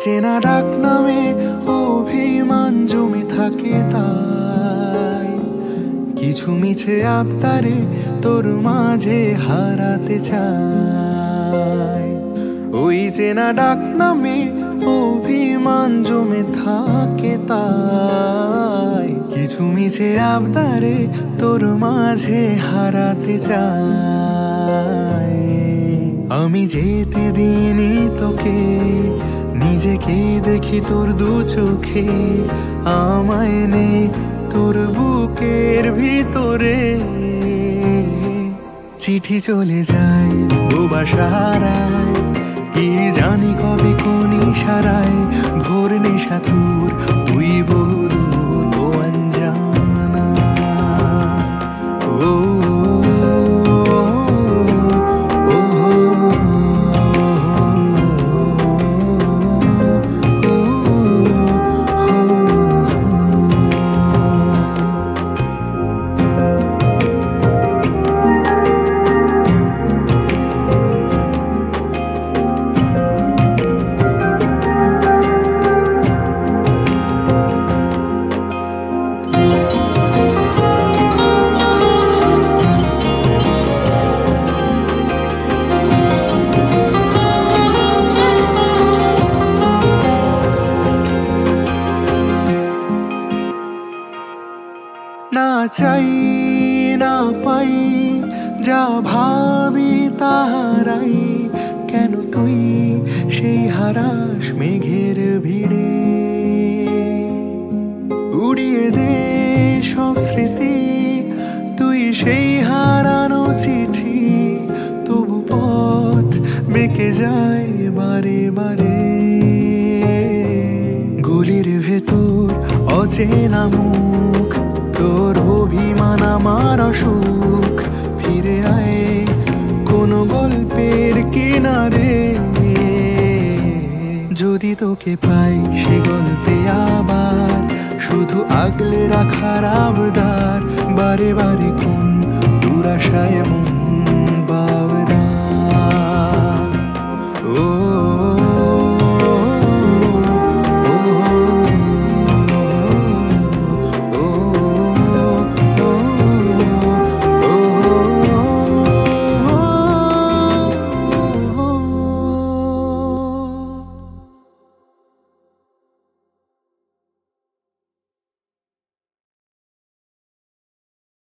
চেনা ডাক নামে অভিমান জমে থাকে তাই কিছু মিছে আবদারে তোর মাঝে হারাতে চাই। ওই চেনা ডাক নামে অভিমান জমে থাকে তাই কিছু মিছে আবদারে তোর মাঝে হারাতে চাই। আমি যেতে দিইনি তোকে, নিজেকে দেখি তোর দু চোখে, আমায় নে তোর বুকের ভিতরে। চিঠি চলে যায় ও বাসা হারায়, কি জানি কবে কোন ইশারায় ভোর নেশা তোর তুই বধু তো অঞ্জানা। ও না চাই না পাই যা ভাবি তাহারাই, কেন তুই সেই হারাস মেঘের ভিড়ে। উড়িয়ে দে সব স্মৃতি, তুই সেই হারানো চিঠি, তবু পথ বেঁকে যায় বারে বারে। গলির ভেতর অচেনা মুখ, তোর অভিমান আমার অসুখ, ফিরে আয় কোনো গল্পের কিনারে। যদি তোকে পাই সে গল্পে আবার শুধু আগলে রাখার আবদার, বারে বারে কোন দুরাশায় মন